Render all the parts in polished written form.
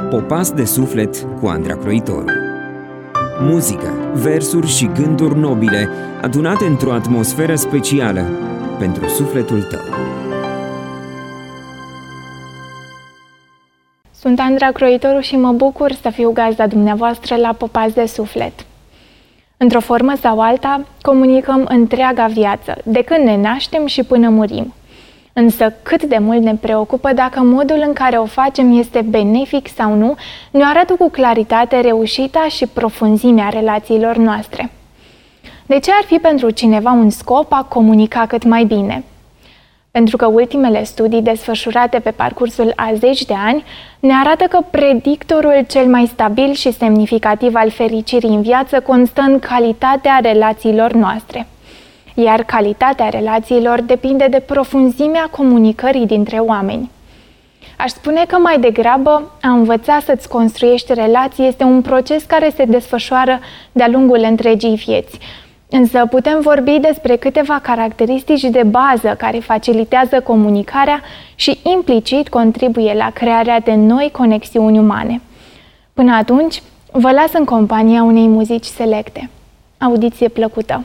Popas de suflet cu Andra Croitoru. Muzică, versuri și gânduri nobile adunate într-o atmosferă specială pentru sufletul tău. Sunt Andra Croitoru și mă bucur să fiu gazda dumneavoastră la Popas de suflet. Într-o formă sau alta, comunicăm întreaga viață, de când ne naștem și până murim. Însă cât de mult ne preocupă dacă modul în care o facem este benefic sau nu, ne arată cu claritate reușita și profunzimea relațiilor noastre. De ce ar fi pentru cineva un scop a comunica cât mai bine? Pentru că ultimele studii desfășurate pe parcursul a 10 de ani ne arată că predictorul cel mai stabil și semnificativ al fericirii în viață constă în calitatea relațiilor noastre. Iar calitatea relațiilor depinde de profunzimea comunicării dintre oameni. Aș spune că mai degrabă a învăța să-ți construiești relații este un proces care se desfășoară de-a lungul întregii vieți. Însă putem vorbi despre câteva caracteristici de bază care facilitează comunicarea și implicit contribuie la crearea de noi conexiuni umane. Până atunci, vă las în compania unei muzici selecte. Audiție plăcută!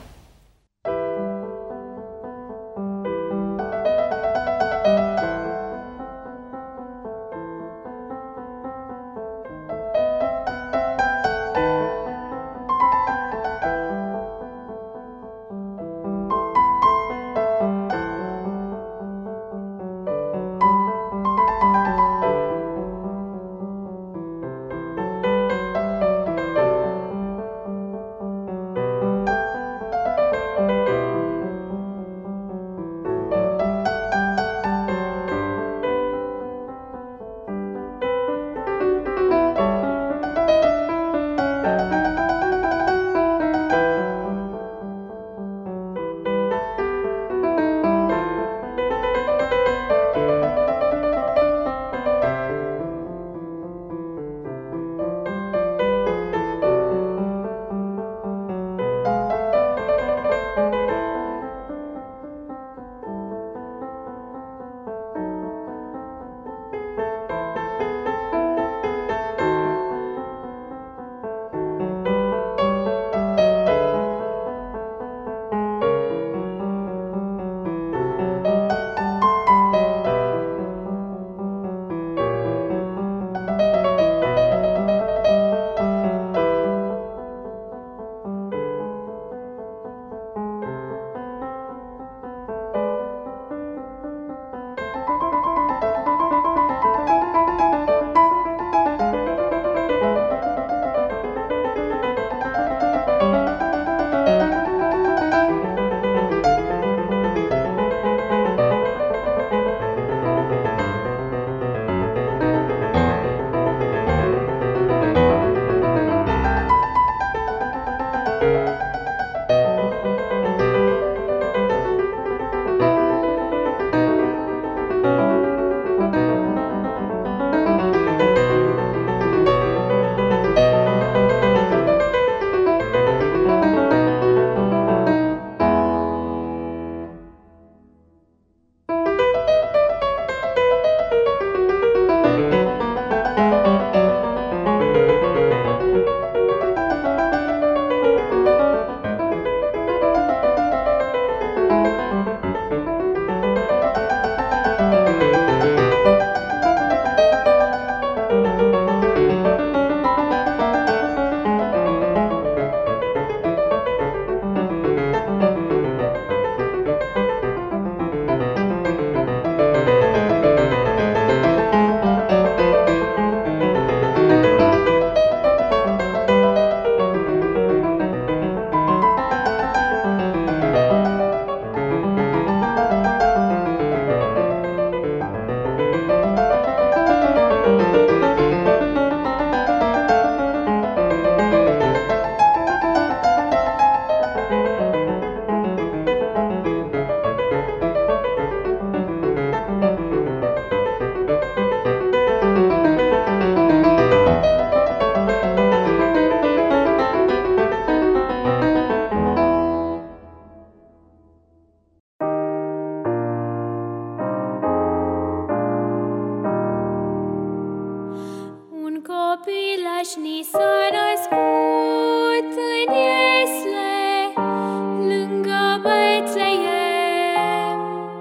Copilaș ni s-a născut în iesle, lângă Betleem.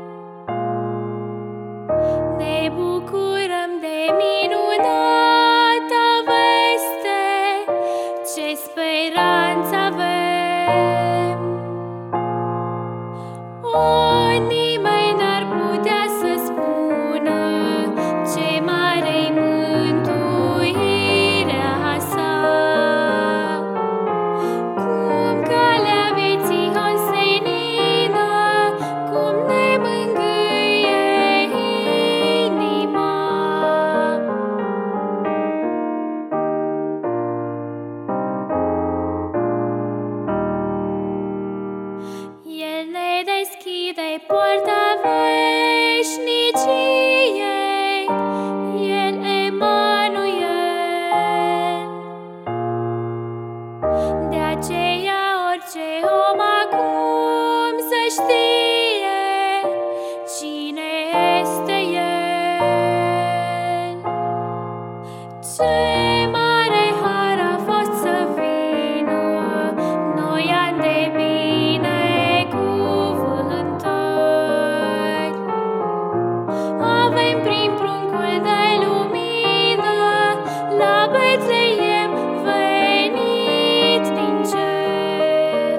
Ne bucurăm de minunata veste, ce speranță avem. O, nimeni n-ar putea să spună ce mare-i mântuirea sa. Cum calea vieții însenină, cum ne mângâie inima. El ne deschide poarta veșniciei, El Emanuel. De aceea orice om acum să știe cine este El. Ce mare har a fost să vină noi ani de binecuvântări. Avem prin pruncul de lumină la Betleem venit din cer.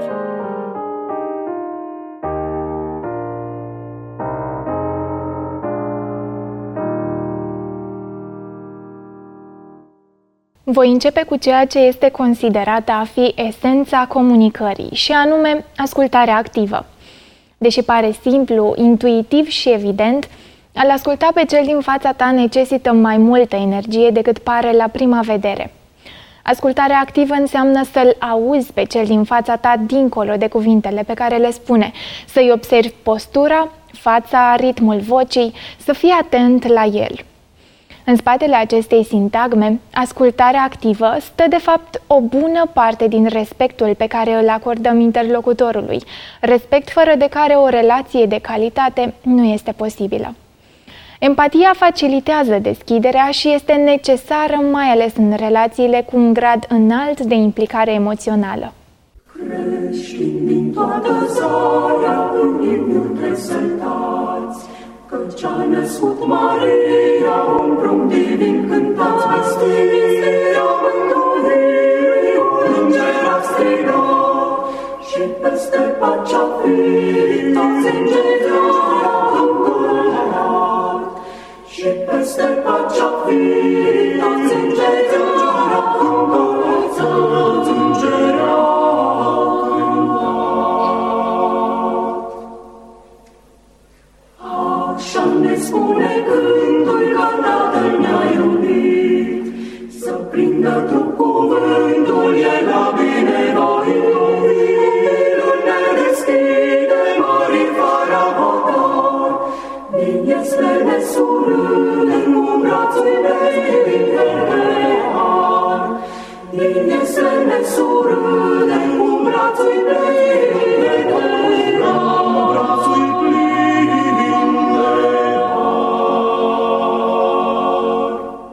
Voi începe cu ceea ce este considerată a fi esența comunicării, și anume ascultarea activă. Deși pare simplu, intuitiv și evident, a-l asculta pe cel din fața ta necesită mai multă energie decât pare la prima vedere. Ascultarea activă înseamnă să-l auzi pe cel din fața ta dincolo de cuvintele pe care le spune, să-i observi postura, fața, ritmul vocii, să fii atent la el. În spatele acestei sintagme, ascultarea activă stă de fapt o bună parte din respectul pe care îl acordăm interlocutorului, respect fără de care o relație de calitate nu este posibilă. Empatia facilitează deschiderea și este necesară mai ales în relațiile cu un grad înalt de implicare emoțională. Creștini din toată țara în imnul presăltați, căci a născut Maria un prunc divin, cântați vestirea mântuirii, un înger a strigat și peste pacea firii toți îngerii au împărat. Și peste pacea firii toți îngerii au împărat, toți îngerii au cântat. Așa ne spune cântul că Tatăl ne-a iubit, să prindă trup cuvântul, El a binevoit. Copilul ne deschide mării fără hotar, din iesle ne surâde cu brațul plin de har. Din iesle ne surâde cu brațul plin de har, brațul plin de har.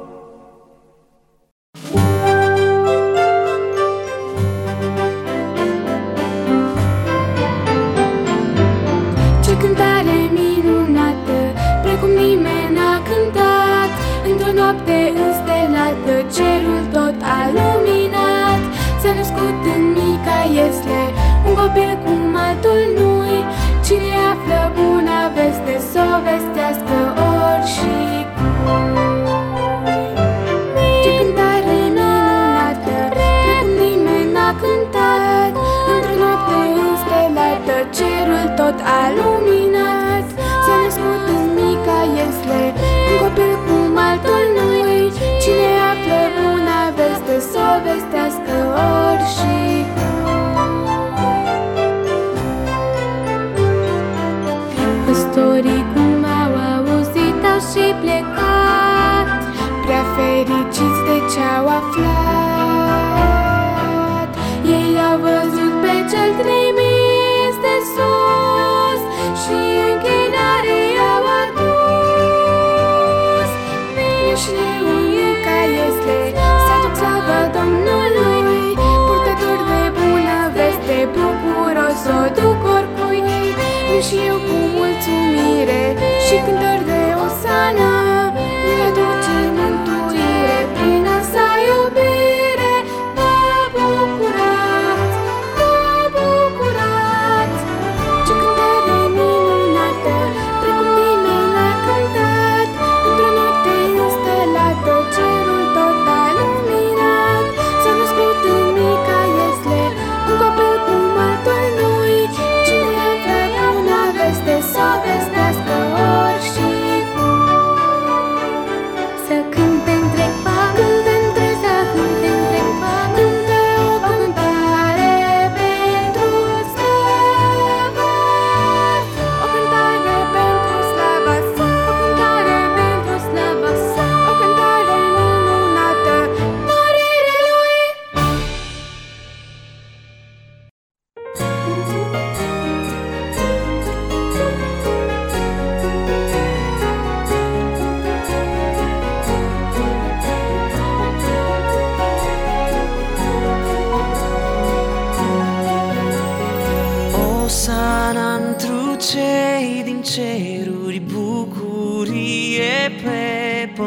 Ce cântare minunată, precum nimeni n-a cântat. Într-o noapte înstelată, cerul tot a luminat. S-a născut în mica iesle un copil cum altul nu-i. Cine află buna veste, s-o vestească ori și cui. Ce cântare minunată, precum nimeni n-a cântat. Într-o noapte înstelată, cerul tot a luminat. S-a născut în mica iesle un copil cum altul nu-i. Cine află buna veste, s-o vestească ori și păstorii cum au auzit au și plecat.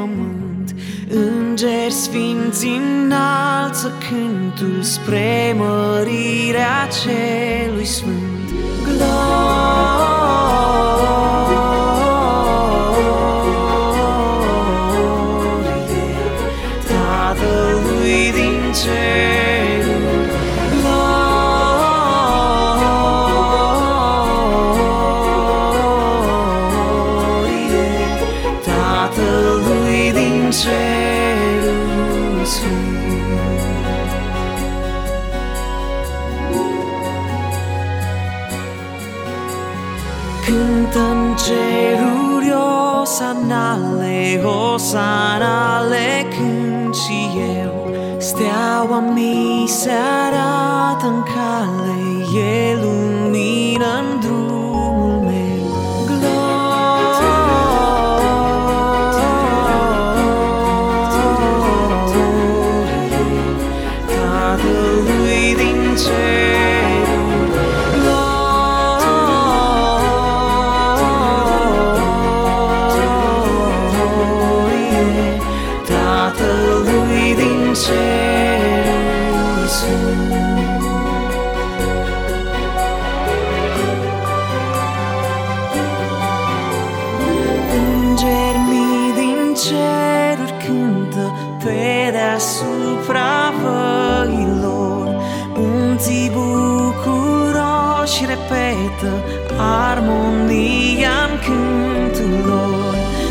pământ. Îngeri sfinți înalță cântul spre mărirea Celui Sfânt. Glorie Tatălui din ceruri, glorie Tatălui din ceruri sfânt. Cântă-n ceruri osanale, osanale, cânt și eu. Steaua mi se arată-n cale, e lumină-n drumul meu. Glorie Tatălui din ceruri, glorie Tatălui din ceruri sfânt. Îngeri mii din ceruri cântă pe deasupra văilor. Munții bucuroși repetă armonia-n cântul lor.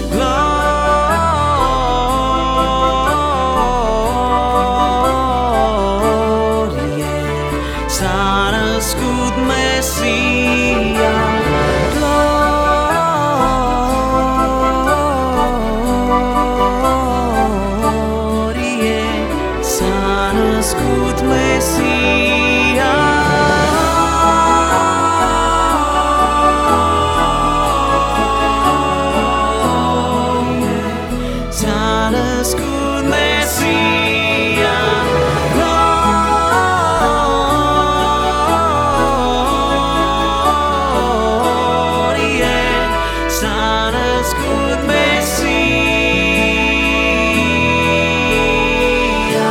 Glorie s-a născut Mesia. Glorie s-a născut Mesia. S-a născut Mesia. Glorie s-a născut Mesia.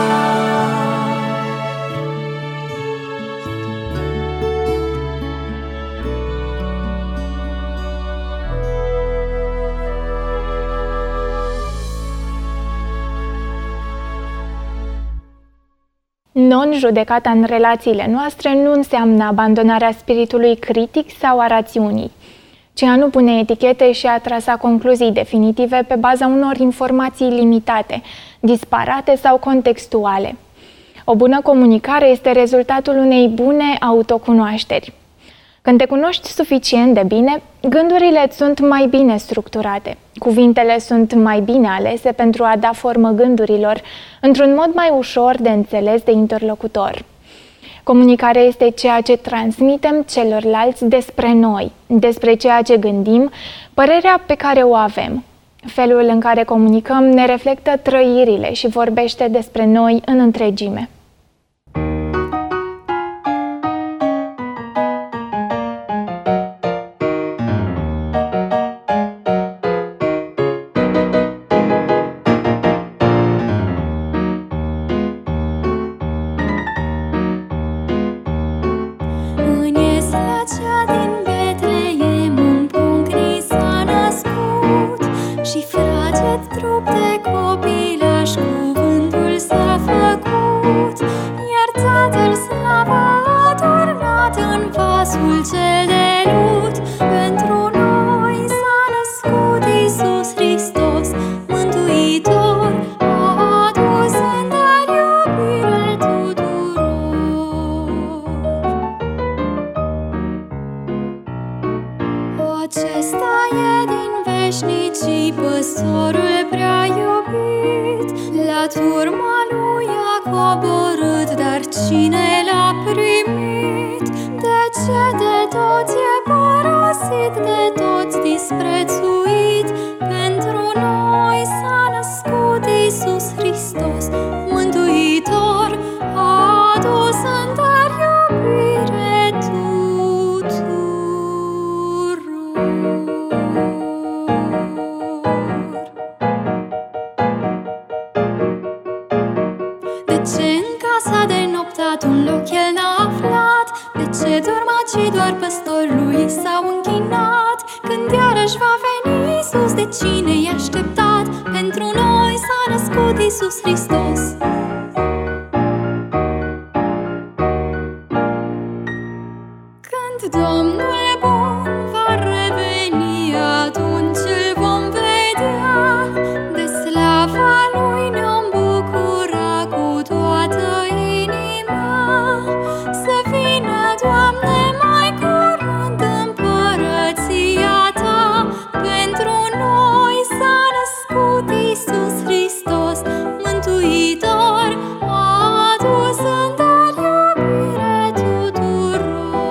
Non-judecata în relațiile noastre nu înseamnă abandonarea spiritului critic sau a rațiunii, ci a nu pune etichete și a trasa concluzii definitive pe baza unor informații limitate, disparate sau contextuale. O bună comunicare este rezultatul unei bune autocunoașteri. Când te cunoști suficient de bine, gândurile sunt mai bine structurate, cuvintele sunt mai bine alese pentru a da formă gândurilor într-un mod mai ușor de înțeles de interlocutor. Comunicarea este ceea ce transmitem celorlalți despre noi, despre ceea ce gândim, părerea pe care o avem. Felul în care comunicăm ne reflectă trăirile și vorbește despre noi în întregime. În Ieslea cea din Betleem un punct ni s-a născut și fraged trup de copilaș cuvântul s-a făcut, iar Tatăl slava a turnat în vasul cel de lut. Pentru noi s-a născut Iisus Hristos, Mântuitor, a adus în dar iubire tuturor. Acesta e din veșnicii păstorul prea iubit, la turma lui a coborât, dar cine l-a primit? De ce de toți e părăsit, de toți disprețuit? Pentru noi s-a născut Iisus Hristos, Mântuitor, a adus în dar iubire tuturor. cei doar păstorului s-au închinat. Când iarăși va veni Iisus, de cine i-a așteptat? Pentru noi s-a născut Iisus Hristos. Când Domnul bun va reveni, atunci îl vom vedea. De slava lui ne-om bucura cu toată inima. Să vină, Doamne, mai curând împărăția Ta. Pentru noi s-a născut Iisus Hristos, Mântuitor, a adus în dar iubire tuturor.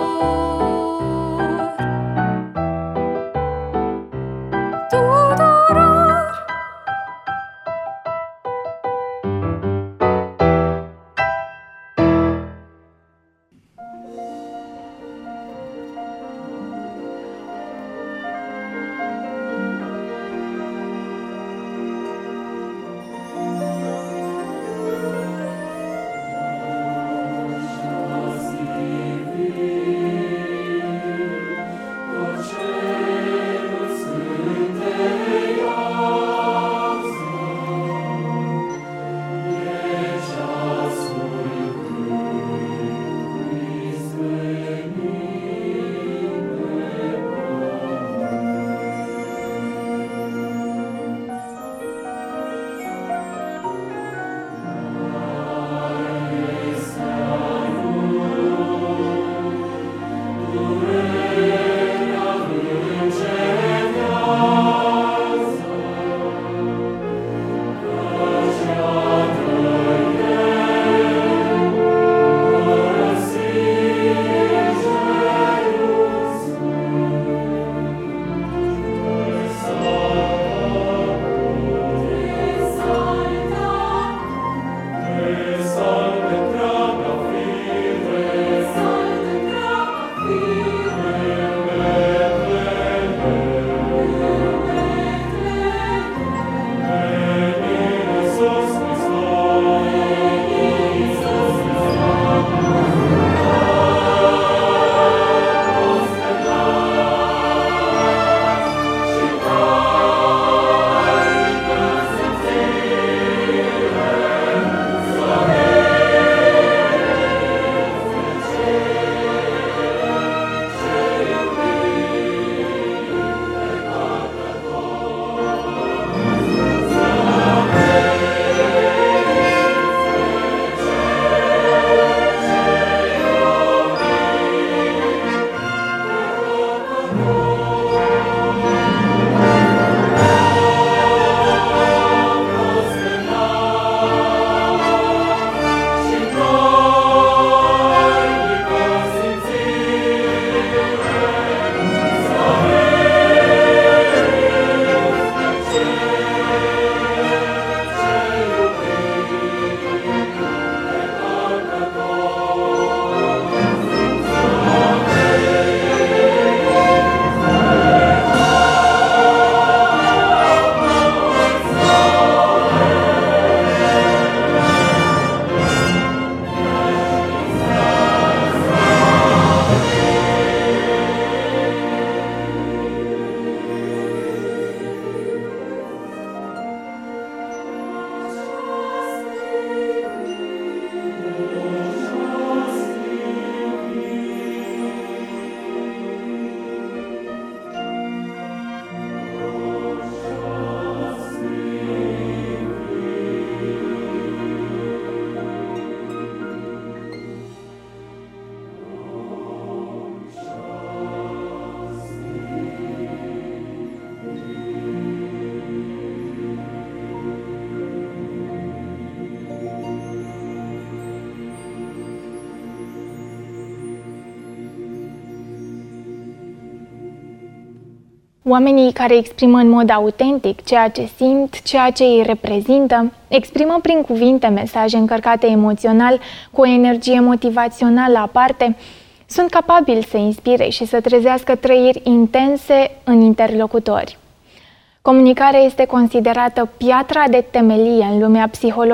Oamenii care exprimă în mod autentic ceea ce simt, ceea ce îi reprezintă, exprimă prin cuvinte mesaje încărcate emoțional, cu o energie motivațională aparte, sunt capabili să inspire și să trezească trăiri intense în interlocutori. Comunicarea este considerată piatra de temelie în lumea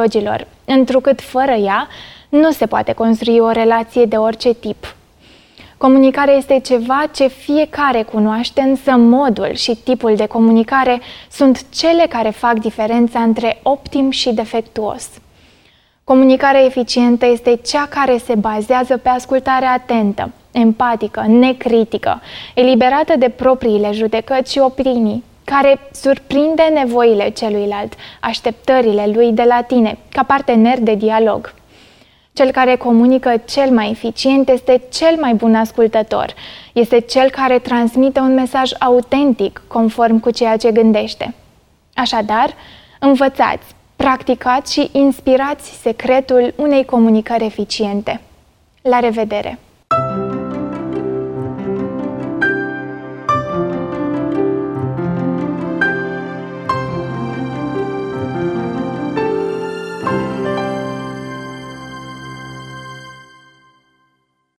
psihologilor, întrucât fără ea nu se poate construi o relație de orice tip. Comunicarea este ceva ce fiecare cunoaște, însă modul și tipul de comunicare sunt cele care fac diferența între optim și defectuos. Comunicarea eficientă este cea care se bazează pe ascultare atentă, empatică, necritică, eliberată de propriile judecăți și opinii, care surprinde nevoile celuilalt, așteptările lui de la tine, ca partener de dialog. Cel care comunică cel mai eficient este cel mai bun ascultător. Este cel care transmite un mesaj autentic, conform cu ceea ce gândește. Așadar, învățați, practicați și inspirați secretul unei comunicări eficiente. La revedere!